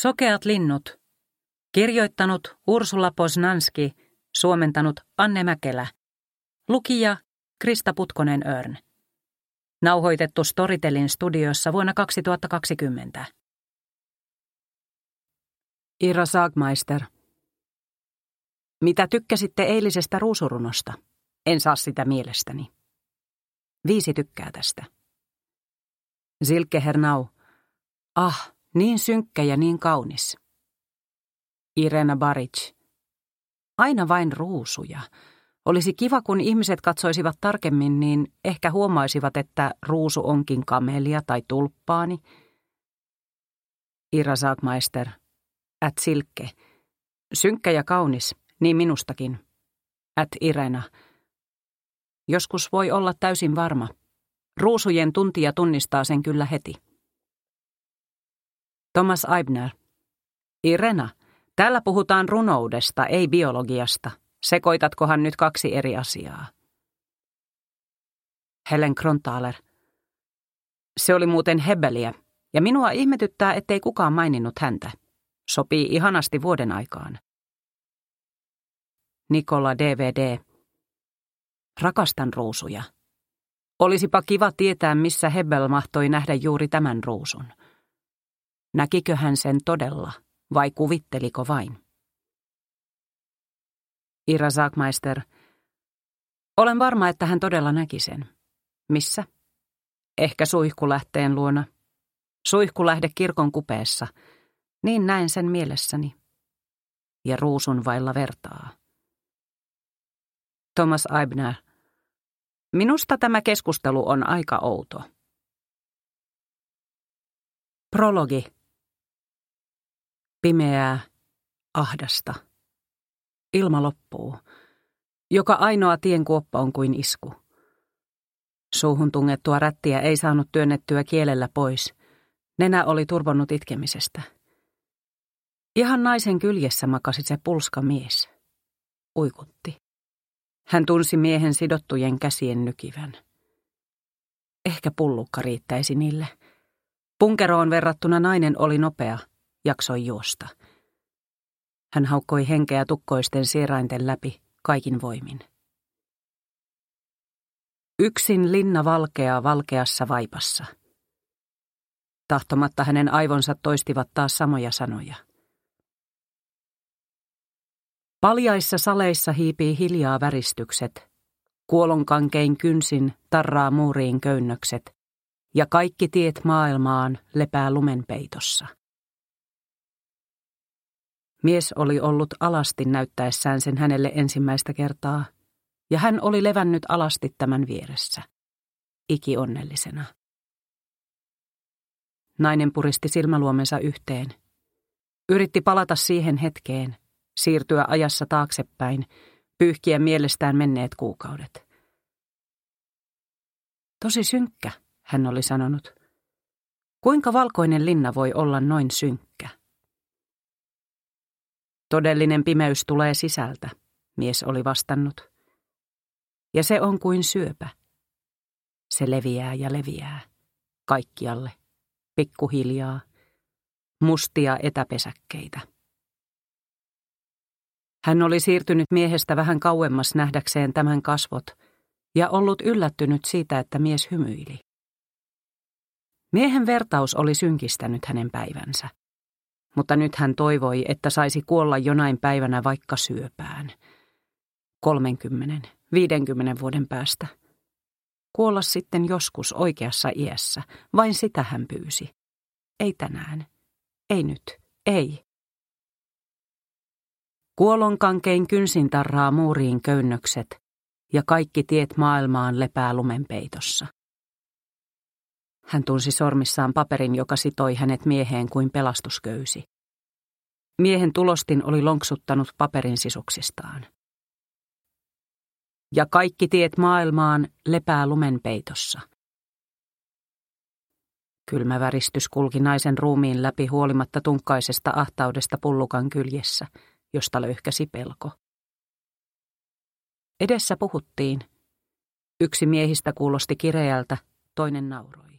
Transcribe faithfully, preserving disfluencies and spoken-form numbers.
Sokeat linnut. Kirjoittanut Ursula Poznanski, suomentanut Anne Mäkelä. Lukija Krista Putkonen-Örn. Nauhoitettu Storytelin studiossa vuonna kaksituhattakaksikymmentä. Ira Sagmeister. Mitä tykkäsitte eilisestä ruusurunosta? En saa sitä mielestäni. Viisi tykkää tästä. Silke Hernau. Ah, niin synkkä ja niin kaunis. Irena Baric. Aina vain ruusuja. Olisi kiva, kun ihmiset katsoisivat tarkemmin, niin ehkä huomaisivat, että ruusu onkin kamelia tai tulppaani. Ira Sagmeister. At Silke. Synkkä ja kaunis, niin minustakin. At Irena. Joskus voi olla täysin varma. Ruusujen tuntija tunnistaa sen kyllä heti. Thomas Eibner. Irena, täällä puhutaan runoudesta, ei biologiasta. Sekoitatkohan nyt kaksi eri asiaa? Helen Kronthaler. Se oli muuten Hebeliä, ja minua ihmetyttää, ettei kukaan maininnut häntä. Sopii ihanasti vuoden aikaan. Nikola D V D. Rakastan ruusuja. Olisipa kiva tietää, missä Hebel mahtoi nähdä juuri tämän ruusun. Näkikö hän sen todella, vai kuvitteliko vain? Ira Sagmeister. Olen varma, että hän todella näki sen. Missä? Ehkä Suihkulähteen luona. Suihkulähde kirkon kupeessa. Niin näen sen mielessäni. Ja ruusun vailla vertaa. Thomas Eibner. Minusta tämä keskustelu on aika outo. Prologi. Pimeää, ahdasta. Ilma loppuu. Joka ainoa tienkuoppa on kuin isku. Suuhun tungettua rättiä ei saanut työnnettyä kielellä pois. Nenä oli turvonnut itkemisestä. Ihan naisen kyljessä makasi se pulska mies. Uikutti. Hän tunsi miehen sidottujen käsien nykivän. Ehkä pullukka riittäisi niille. Punkeroon verrattuna nainen oli nopea, jaksoi juosta. Hän haukkoi henkeä tukkoisten sierainten läpi kaikin voimin. Yksin linna valkeaa valkeassa vaipassa. Tahtomatta hänen aivonsa toistivat taas samoja sanoja. Paljaissa saleissa hiipii hiljaa väristykset, kuolonkankein kynsin tarraa muuriin köynnökset, ja kaikki tiet maailmaan lepää lumenpeitossa. Mies oli ollut alasti näyttäessään sen hänelle ensimmäistä kertaa, ja hän oli levännyt alasti tämän vieressä, ikionnellisena. Nainen puristi silmäluomensa yhteen, yritti palata siihen hetkeen, siirtyä ajassa taaksepäin, pyyhkiä mielestään menneet kuukaudet. Tosi synkkä, hän oli sanonut. Kuinka valkoinen linna voi olla noin synkkä? Todellinen pimeys tulee sisältä, mies oli vastannut. Ja se on kuin syöpä. Se leviää ja leviää, kaikkialle, pikkuhiljaa, mustia etäpesäkkeitä. Hän oli siirtynyt miehestä vähän kauemmas nähdäkseen tämän kasvot ja ollut yllättynyt siitä, että mies hymyili. Miehen vertaus oli synkistänyt hänen päivänsä, mutta nyt hän toivoi, että saisi kuolla jonain päivänä vaikka syöpään. Kolmenkymmenen, viidenkymmenen vuoden päästä. Kuolla sitten joskus oikeassa iässä, vain sitä hän pyysi. Ei tänään, ei nyt, ei. Kuolonkankein kynsin tarraa muuriin köynnökset, ja kaikki tiet maailmaan lepää lumenpeitossa. Hän tunsi sormissaan paperin, joka sitoi hänet mieheen kuin pelastusköysi. Miehen tulostin oli lonksuttanut paperin sisuksistaan. Ja kaikki tiet maailmaan lepää lumenpeitossa. Kylmä väristys kulki naisen ruumiin läpi huolimatta tunkkaisesta ahtaudesta pullukan kyljessä, josta löyhkäsi pelko. Edessä puhuttiin. Yksi miehistä kuulosti kireältä, toinen nauroi.